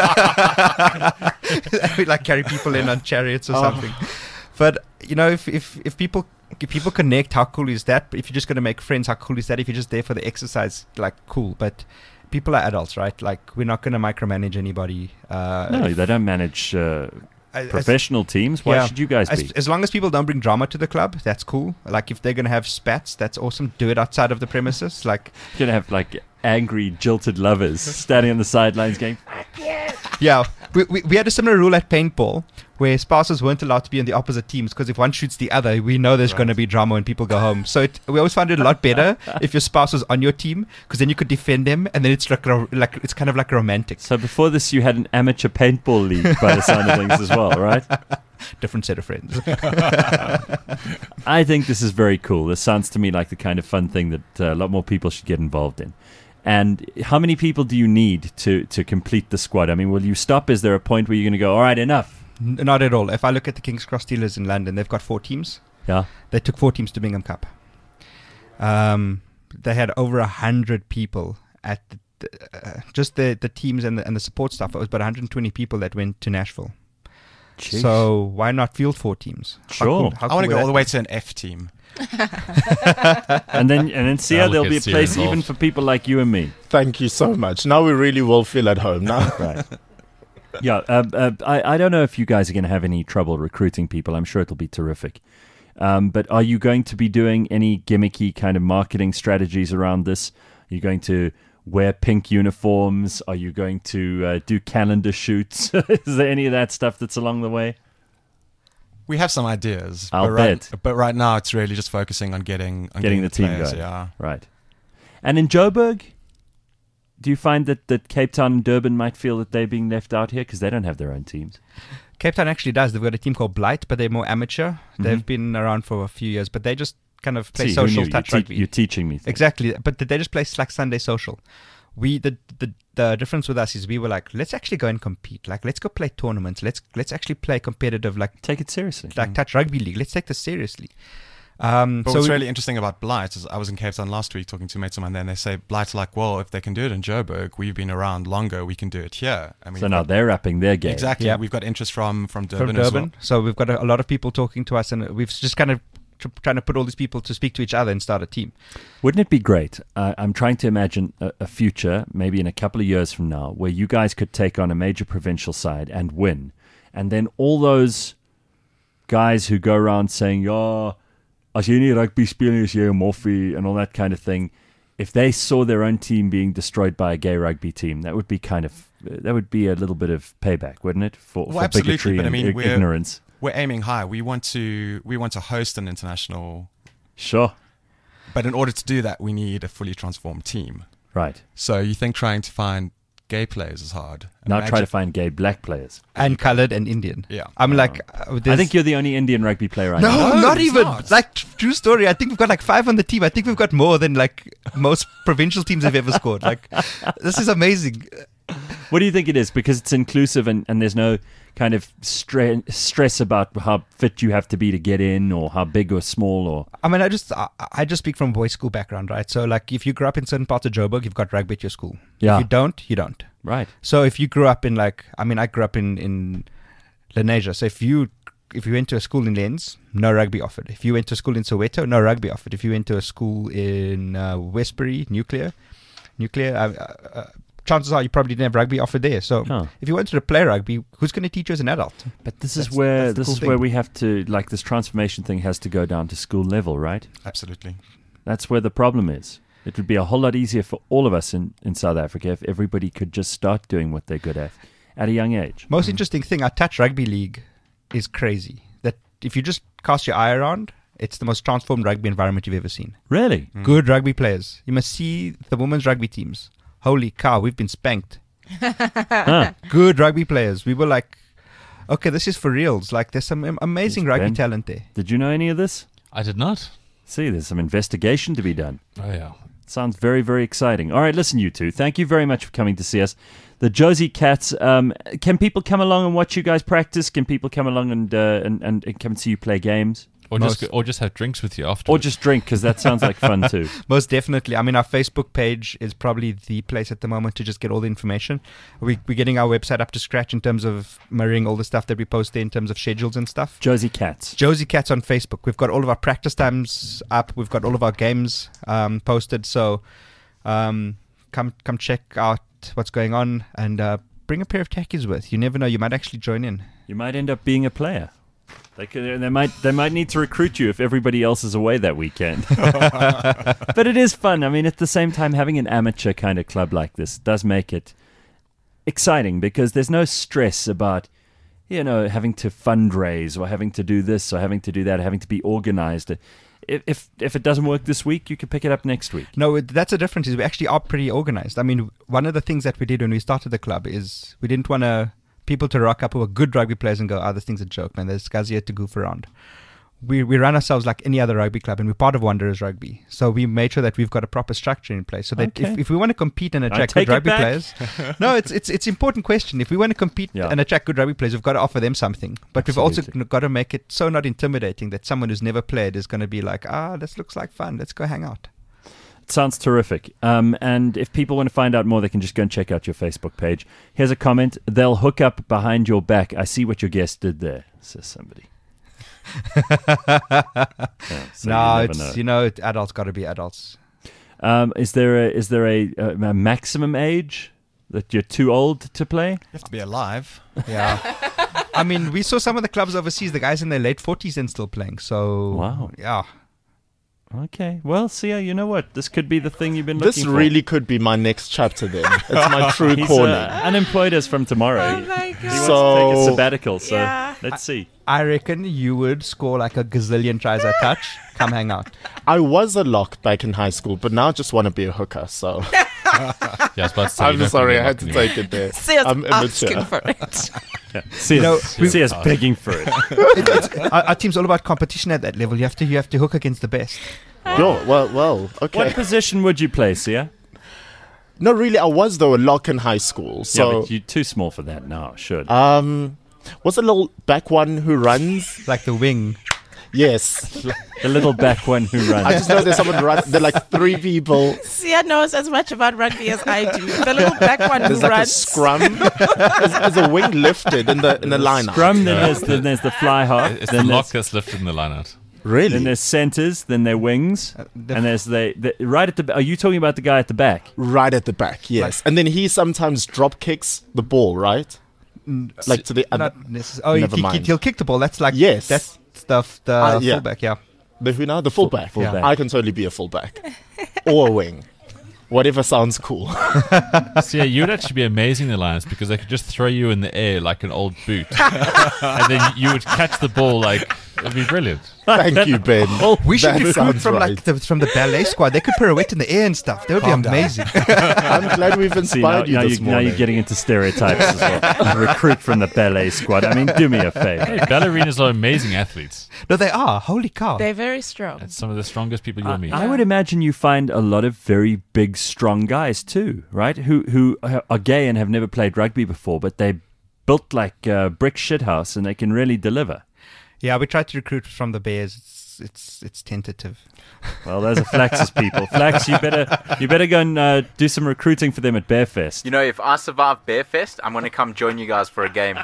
we like carry people in on chariots or something. But you know, if if if people if people connect, how cool is that? If you're just going to make friends, how cool is that? If you're just there for the exercise, like, cool. But people are adults, right? Like, we're not going to micromanage anybody. Uh, No, if- they don't manage uh, as- professional teams. Why yeah. should you guys as, be? as long as people don't bring drama to the club, that's cool. Like, if they're going to have spats, that's awesome. Do it outside of the premises. Like, You're going to have like angry, jilted lovers standing on the sidelines going, yeah, we, we we had a similar rule at paintball where spouses weren't allowed to be in the opposite teams because if one shoots the other, we know there's going to be drama when people go home. So it, we always found it a lot better if your spouse was on your team because then you could defend them, and then it's like a, like it's kind of like romantic. So before this, you had an amateur paintball league by the sound of things as well, right? Different set of friends. I think this is very cool. This sounds to me like the kind of fun thing that uh, a lot more people should get involved in. And how many people do you need to, to complete the squad? I mean, will you stop? Is there a point where you're going to go, all right, enough? N- Not at all. If I look at the King's Cross Steelers in London, they've got four teams. Yeah. They took four teams to Bingham Cup. Um, they had over a hundred people at the, the, uh, just the the teams and the, and the support staff. It was about one hundred twenty people that went to Nashville. Jeez. So why not field four teams? How Sure. cool- how I want to cool go all would the that way be? to an F team. and then and then see I'll how there'll look be a at Sierra place involved. even for people like you and me. Thank you so much. Now we really will feel at home now. Right. Yeah. Uh, uh, I, I don't know if you guys are going to have any trouble recruiting people. I'm sure it'll be terrific. Um, but are you going to be doing any gimmicky kind of marketing strategies around this? Are you going to wear pink uniforms? Are you going to uh, do calendar shoots? Is there any of that stuff that's along the way? We have some ideas, I'll but right, bet. but right now it's really just focusing on getting on Getting the team players, going. Yeah. Right. And in Joburg, do you find that, that Cape Town and Durban might feel that they're being left out here because they don't have their own teams? Cape Town actually does. They've got a team called Blight, but they're more amateur. Mm-hmm. They've been around for a few years, but they just kind of play See, who social knew? touch you're, rugby. you're teaching me things. Exactly, but they just play like Sunday social. We the, the the difference with us is we were like, let's actually go and compete. Like, let's go play tournaments. Let's let's actually play competitive, like Take it seriously. like touch rugby league. Let's take this seriously. Um, But so what's we- really interesting about Blight is I was in Cape Town last week talking to mates of mine there, and they say Blight's like, well, if they can do it in Joburg, we've been around longer, we can do it here. I mean, So now they're upping their game. exactly, Yeah. we've got interest from from Durban, from as Durban. well. So we've got a, a lot of people talking to us, and we've just kind of tr- trying to put all these people to speak to each other and start a team. Wouldn't it be great? Uh, I'm trying to imagine a, a future, maybe in a couple of years from now, where you guys could take on a major provincial side and win. And then all those guys who go around saying, oh, as jy nie rugby speel nie, is jy 'n moffie, and all that kind of thing, if they saw their own team being destroyed by a gay rugby team, that would be kind of, that would be a little bit of payback, wouldn't it? For, Well, for absolutely, bigotry but I and mean, ig- we're- ignorance. We're aiming high. We want to we want to host an international, Sure. but in order to do that, we need a fully transformed team. Right. So you think trying to find gay players is hard? Now try to Imagine- find gay black players. And coloured and Indian. Yeah. I'm like, uh, I there's- think you're the only Indian rugby player I No, know. No, not it's even. not. Like, t- true story. I think we've got like five on the team. I think we've got more than like most provincial teams have ever scored. Like, this is amazing. What do you think it is? Because it's inclusive and, and there's no kind of stre- stress about how fit you have to be to get in or how big or small or... I mean, I just I, I just speak from boys' school background, right? So, like, if you grew up in certain parts of Joburg, you've got rugby at your school. Yeah. If you don't, you don't. Right. So, if you grew up in like, I mean, I grew up in in Lenasia. So, if you if you went to a school in Lens, no rugby offered. If you went to a school in Soweto, no rugby offered. If you went to a school in uh, Westbury, Nuclear, Nuclear, uh, uh, uh, chances are you probably didn't have rugby offered there. So, Oh. if you wanted to play rugby, who's going to teach you as an adult? But this is That's- where that's the this cool is where thing. we have to, like, this transformation thing has to go down to school level, right? Absolutely. That's where the problem is. It would be a whole lot easier for all of us in, in South Africa if everybody could just start doing what they're good at at a young age. Most interesting thing, our touch rugby league is crazy. That if you just cast your eye around, it's the most transformed rugby environment you've ever seen. Really? Good rugby players. You must see the women's rugby teams. Holy cow, we've been spanked. Huh. Good rugby players. We were like, okay, this is for reals. Like, there's some am- amazing Yes, rugby Ben. talent there. Did you know any of this? I did not. See, there's some investigation to be done. Oh yeah. Sounds very, very exciting. All right, listen, you two. Thank you very much for coming to see us. The Josie Cats. Um, can people come along and watch you guys practice? Can people come along and uh, and, and, and come and see you play games? Or Most- just or just have drinks with you after. Or just drink, because that sounds like fun too. Most definitely. I mean, our Facebook page is probably the place at the moment to just get all the information. We, we're getting our website up to scratch in terms of mirroring all the stuff that we post there in terms of schedules and stuff. Josie Cats. Josie Cats on Facebook. We've got all of our practice times up. We've got all of our games um, posted. So um, come come check out what's going on and uh, bring a pair of tackies with. You never know. You might actually join in. You might end up being a player. They could, they might they might need to recruit you if everybody else is away that weekend. But it is fun. I mean, at the same time, having an amateur kind of club like this does make it exciting because there's no stress about, you know, having to fundraise or having to do this or having to do that, having to be organized. If if, if it doesn't work this week, you can pick it up next week. No, it- that's the difference. Is we actually are pretty organized. I mean, one of the things that we did when we started the club is we didn't want to people to rock up who were good rugby players and go, "Oh, this thing's a joke, man. There's guys here to goof around." We we run ourselves like any other rugby club, and we're part of Wanderers Rugby. So we made sure that we've got a proper structure in place, so that Okay. if, if we want to compete and I attract take good it rugby back. players, no, it's it's it's important question. If we want to compete Yeah. and attract good rugby players, we've got to offer them something. But we've also Absolutely. got to make it so not intimidating that someone who's never played is going to be like, "Ah, this looks like fun. Let's go hang out." It sounds terrific. Um, and if people want to find out more, they can just go and check out your Facebook page. Here's a comment. They'll hook up behind your back. I see what your guest did there, says somebody. Yeah, so no, you never it's know. you know, it, adults got to be adults. Um, is there a is there a, a, a maximum age that you're too old to play? You have to be alive. Yeah. I mean, we saw some of the clubs overseas, the guys in their late forties and still playing. So, Wow. yeah. Okay. Well, Sia, you know what? This could be the thing you've been This looking for. really could be my next chapter then. It's my true He's calling. uh, unemployed as from tomorrow. Oh He- my He god. wants to So- take a sabbatical, so Yeah. let's see. I reckon you would score like a gazillion tries at touch. Come hang out. I was a lock back in high school, but now I just want to be a hooker. So Yeah, I was about to say, you I'm don't sorry, really I had lock to anymore. take it there. Sia's I'm asking immature. for it. Sia's, know, we- Sia's begging for it. It- it's, our, our team's all about competition at that level. You have to you have to hook against the best. Yo, well, well, okay. What position would you play, Sia? No, really, I was though a lock in high school. yeah, So, but you're too small for that now, should. um, what's the little back one who runs? Like the wing. Yes, the little back one who runs. I just know there's someone run. They're like three people. Sia knows as much about rugby as I do. The little back one who There's like a runs. scrum. there's, there's a wing lifted in the in the line. Scrum, then there's, then there's the fly half, It's the then lock there's, that's lifted in the line out. Really? then there's centers, then there's wings, the and there's the, the right at the. Are you talking about the guy at the back? Right at the back, yes. And then he sometimes drop kicks the ball, right? Like to the other. Not necessarily. Oh, Never he, he, mind. he'll kick the ball. That's like Yes. That's stuff. The Uh, yeah. fullback. Yeah. The who now? The fullback. Full- fullback. I can totally be a fullback or a wing, whatever sounds cool. So yeah, you'd actually be amazing in the Lions because they could just throw you in the air like an old boot, and then you would catch the ball like it'd be brilliant. Thank you, Ben. We should That recruit sounds from right. like the, from the ballet squad. They could pirouette in the air and stuff. That would Calm be down. amazing. I'm glad we've See, now, inspired you now, this you, now morning. you're getting into stereotypes as well. Recruit from the ballet squad. I mean, do me a favor. Hey, ballerinas are amazing athletes. No, they are. Holy cow. They're very strong. That's some of the strongest people you'll meet. I would imagine you find a lot of very big, strong guys too, right? Who who are gay and have never played rugby before, but they built like a brick shithouse and they can really deliver. Yeah, we tried to recruit from the Bears. It's it's it's tentative. Well, those are Flax's people. Flax, you better you better go and uh, do some recruiting for them at Bearfest. You know, if I survive Bearfest, I'm going to come join you guys for a game.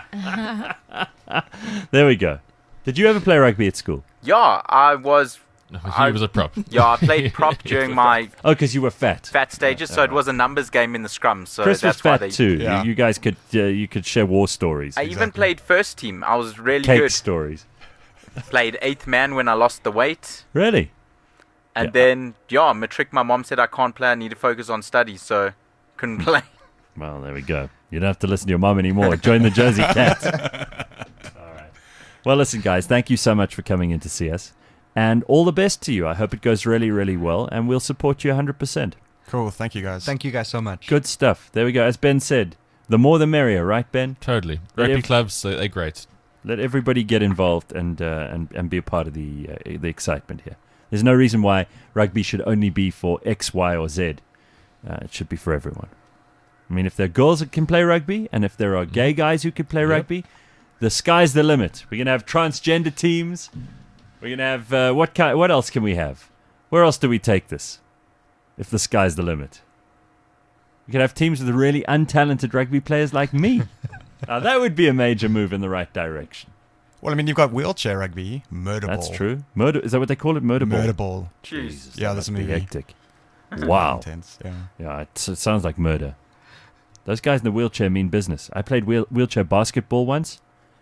There we go. Did you ever play rugby at school? Yeah, I was. No, I- he was a prop. Yeah, I played prop during my Oh, because you were fat. fat stages, so it was a numbers game in the scrum. So Chris was that's why fat they. too. Yeah. You, you guys could uh, you could share war stories, I even played first team. I was really cake good. stories. Played eighth man when I lost the weight. Really? And Yeah. then, yeah, matric, my mom said I can't play. I need to focus on studies, so couldn't play. Well, there we go. You don't have to listen to your mum anymore. Join the Jersey Cats. All right. Well, listen, guys, thank you so much for coming in to see us. And all the best to you. I hope it goes really, really well. And we'll support you one hundred percent. Cool. Thank you, guys. Thank you guys so much. Good stuff. There we go. As Ben said, the more the merrier, right, Ben? Totally. But Rugby if- clubs, they- they're great. Let everybody get involved and uh, and, and be a part of the uh, the excitement here. There's no reason why rugby should only be for X, Y, or Z. Uh, it should be for everyone. I mean, if there are girls that can play rugby, and if there are gay guys who can play Yep. rugby, the sky's the limit. We're gonna have transgender teams. We're gonna have uh, what kind? What else can we have? Where else do we take this? If the sky's the limit, we could have teams with really untalented rugby players like me. Now that would be a major move in the right direction. Well, I mean, you've got wheelchair rugby, murder That's ball. true. Murder is that what they call it? Murder ball. Murder ball. Jesus. Yeah, that that's a must be movie. hectic. Wow. Intense. Yeah. Yeah, it, it sounds like murder. Those guys in the wheelchair mean business. I played wheel, wheelchair basketball once.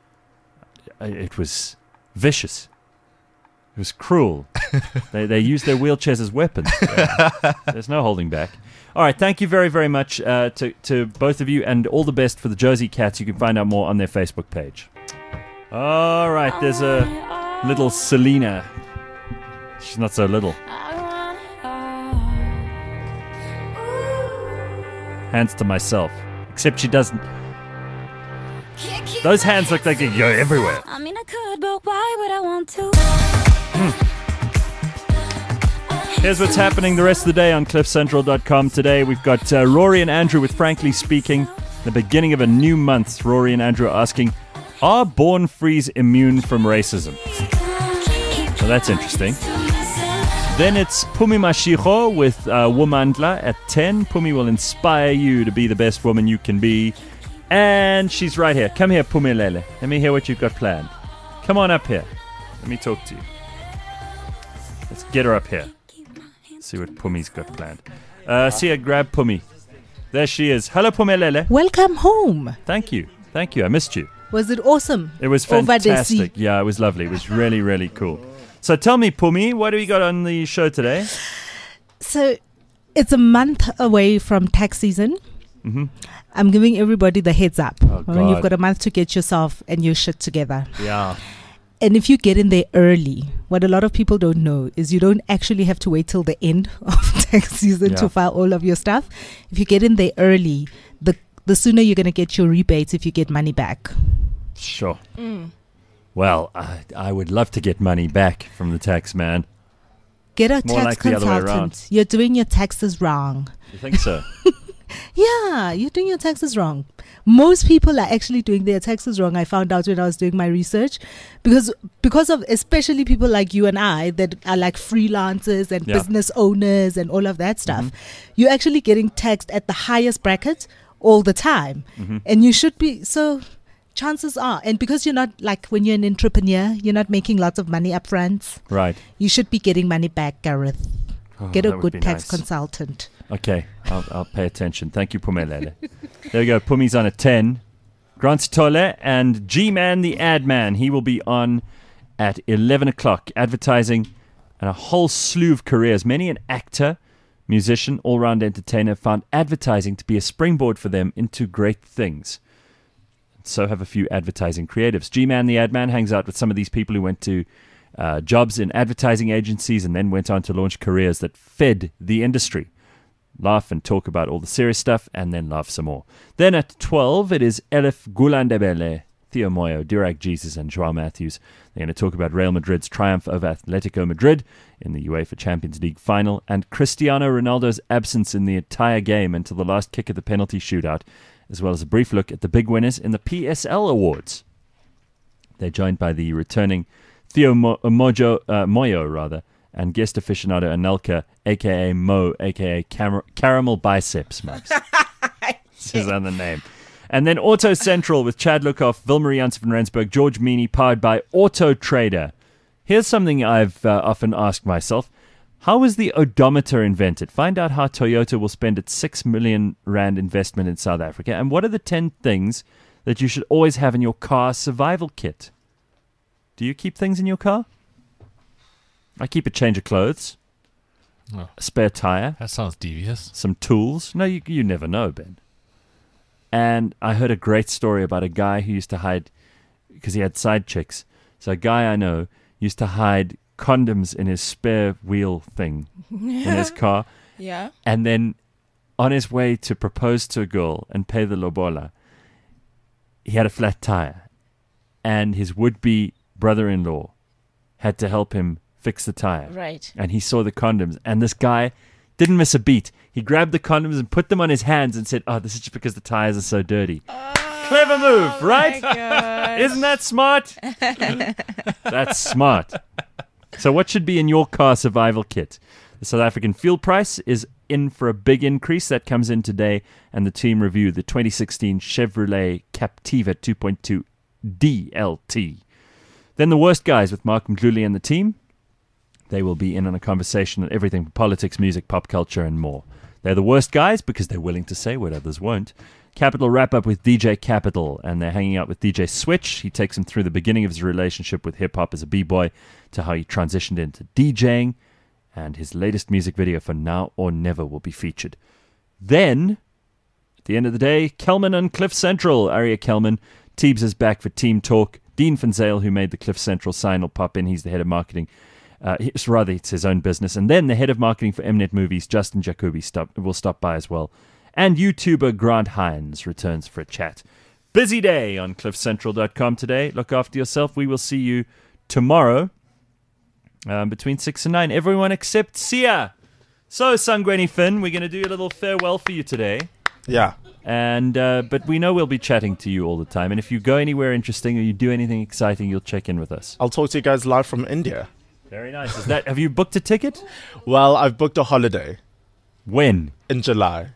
I- It was vicious. It was cruel. they they used their wheelchairs as weapons. There's no holding back. All right, thank you very, very much uh, to, to both of you, and all the best for the Jersey Cats. You can find out more on their Facebook page. All right, there's a little Selena. She's not so little. Hands to myself. Except she doesn't. Those hands look like they go everywhere. I mean, I could, but why would I want to? Here's what's happening the rest of the day on cliff central dot com. Today we've got uh, Rory and Andrew with Frankly Speaking. The beginning of a new month. Rory and Andrew are asking, are Born Frees immune from racism? So that's interesting. Then it's Pumi Mashiro with uh, Womandla at ten. Pumi will inspire you to be the best woman you can be. And she's right here. Come here, Pumi Lele. Let me hear what you've got planned. Come on up here. Let me talk to you. Let's get her up here. See what Pumi's got planned. Uh, see her grab Pumi. There she is. Hello, Pumi Lele. Welcome home. Thank you. Thank you. I missed you. Was it awesome? It was Over the sea. fantastic. Yeah, it was lovely. It was really, really cool. So tell me, Pumi, what do we got on the show today? So it's a month away from tax season. Mm-hmm. I'm giving everybody the heads up. Oh, Well, You've God. got a month to get yourself and your shit together. Yeah. And if you get in there early, what a lot of people don't know is you don't actually have to wait till the end of tax season Yeah. to file all of your stuff. If you get in there early, the the sooner you're going to get your rebates if you get money back. Sure. Well, I, I would love to get money back from the tax man. Get a More tax like the other way around. consultant. You're doing your taxes wrong. You think so? Yeah, you're doing your taxes wrong. Most people are actually doing their taxes wrong. I found out when I was doing my research, because because of especially people like you and I that are like freelancers and Yeah. business owners and all of that stuff. Mm-hmm. You're actually getting taxed at the highest bracket all the time, Mm-hmm. and you should be so. Chances are, and because you're not like when you're an entrepreneur, you're not making lots of money up front. Right. You should be getting money back, Gareth. Oh, Get a that would be good tax nice. consultant. Okay, I'll, I'll pay attention. Thank you, Pumelele. There we go. Pumi's on a ten. Grant Tole and G-Man the Ad Man. He will be on at eleven o'clock. Advertising and a whole slew of careers. Many an actor, musician, all-round entertainer found advertising to be a springboard for them into great things. So have a few advertising creatives. G-Man the Ad Man hangs out with some of these people who went to uh, jobs in advertising agencies and then went on to launch careers that fed the industry. Laugh and talk about all the serious stuff and then laugh some more. Then at twelve, it is Elif Gulandebele, Theo Moyo, Dirac Jesus and Joao Matthews. They're going to talk about Real Madrid's triumph over Atletico Madrid in the UEFA Champions League final and Cristiano Ronaldo's absence in the entire game until the last kick of the penalty shootout, as well as a brief look at the big winners in the P S L Awards. They're joined by the returning Theo Mo- uh, Mojo, uh, Moyo, rather, and guest aficionado Anelka, a k a. Mo, a k a. Cam- Caramel Biceps, Max. This is on the name. And then Auto Central with Chad Lookoff, Vilmarie Janssen van Rensburg, George Meany, powered by Auto Trader. Here's something I've uh, often asked myself. How was the odometer invented? Find out how Toyota will spend its six million rand investment in South Africa. And what are the ten things that you should always have in your car survival kit? Do you keep things in your car? I keep a change of clothes, Oh, a spare tire, that sounds devious. some tools. No, you you never know, Ben. And I heard a great story about a guy who used to hide, because he had side chicks. So a guy I know used to hide condoms in his spare wheel thing in his car. Yeah. And then on his way to propose to a girl and pay the lobola, he had a flat tire. And his would-be brother-in-law had to help him fix the tire. Right. And he saw the condoms. And this guy didn't miss a beat. He grabbed the condoms and put them on his hands and said, oh, this is just because the tires are so dirty. Clever move, right? Isn't that smart? That's smart. So what should be in your car survival kit? The South African fuel price is in for a big increase. That comes in today, and the team review the twenty sixteen Chevrolet Captiva two point two D L T. Then the worst guys with Mark Mdluli and the team. They will be in on a conversation on everything from politics, music, pop culture, and more. They're the worst guys because they're willing to say what others won't. Capital wrap up with D J Capital, and they're hanging out with D J Switch. He takes him through the beginning of his relationship with hip-hop as a b-boy to how he transitioned into DJing, and his latest music video for Now or Never will be featured. Then, at the end of the day, Kelman on Cliff Central. Aria Kelman. Teebs is back for Team Talk. Dean Van Zale, who made the Cliff Central sign, will pop in. He's the head of marketing. Uh, it's rather, it's his own business. And then the head of marketing for Mnet Movies, Justin Jacobi, stop, will stop by as well. And YouTuber Grant Hines returns for a chat. Busy day on cliff central dot com today. Look after yourself. We will see you tomorrow um, between six and nine. Everyone except Sia. So, Sangweni Finn, we're going to do a little farewell for you today. Yeah. And uh, but we know we'll be chatting to you all the time. And if you go anywhere interesting or you do anything exciting, you'll check in with us. I'll talk to you guys live from India. Very nice. Is that? Have you booked a ticket? Well, I've booked a holiday When? in July.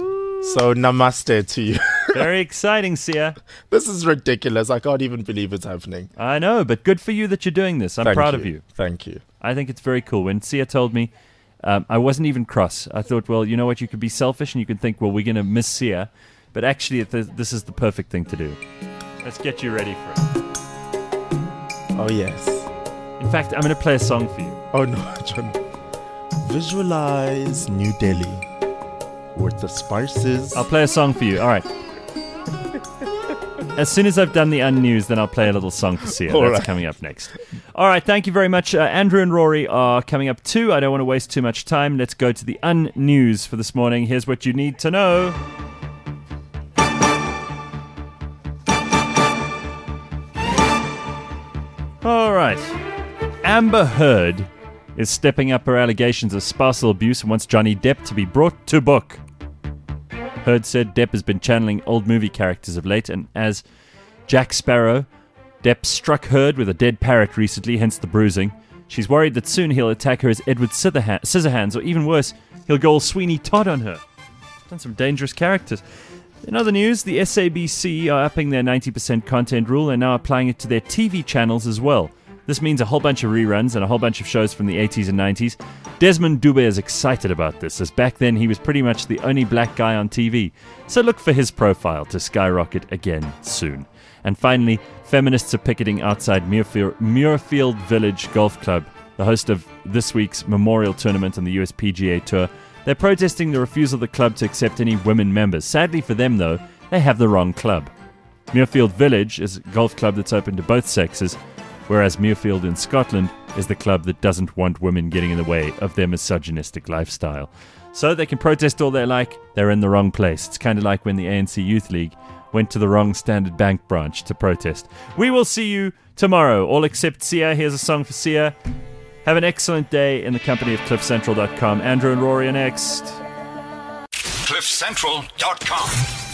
So namaste to you. Very exciting, Sia. This is ridiculous. I can't even believe it's happening. I know, but good for you that you're doing this. I'm Thank proud of you. Thank you. I think it's very cool. When Sia told me, um, I wasn't even cross. I thought, well, you know what? You could be selfish and you could think, well, we're going to miss Sia. But actually, th- this is the perfect thing to do. Let's get you ready for it. Oh, yes. In fact, I'm going to play a song for you. Oh, no, John. Visualize New Delhi with the spices. I'll play a song for you. All right. As soon as I've done the unnews, then I'll play a little song for Sia. All That's right. coming up next. All right, thank you very much. Uh, Andrew and Rory are coming up too. I don't want to waste too much time. Let's go to the unnews for this morning. Here's what you need to know. All right. Amber Heard is stepping up her allegations of spousal abuse and wants Johnny Depp to be brought to book. Heard said Depp has been channeling old movie characters of late, and as Jack Sparrow, Depp struck Heard with a dead parrot recently, hence the bruising. She's worried that soon he'll attack her as Edward Scissorha- Scissorhands, or even worse, he'll go all Sweeney Todd on her. Done some dangerous characters. In other news, the S A B C are upping their ninety percent content rule and now applying it to their T V channels as well. This means a whole bunch of reruns and a whole bunch of shows from the eighties and nineties. Desmond Dube is excited about this, as back then he was pretty much the only black guy on T V. So look for his profile to skyrocket again soon. And finally, feminists are picketing outside Muirfield, Muirfield Village Golf Club, the host of this week's Memorial Tournament on the U S P G A Tour. They're protesting the refusal of the club to accept any women members. Sadly for them, though, they have the wrong club. Muirfield Village is a golf club that's open to both sexes, whereas Muirfield in Scotland is the club that doesn't want women getting in the way of their misogynistic lifestyle. So they can protest all they like, they're in the wrong place. It's kind of like when the A N C Youth League went to the wrong Standard Bank branch to protest. We will see you tomorrow, all except Sia. Here's a song for Sia. Have an excellent day in the company of cliff central dot com. Andrew and Rory are next. cliff central dot com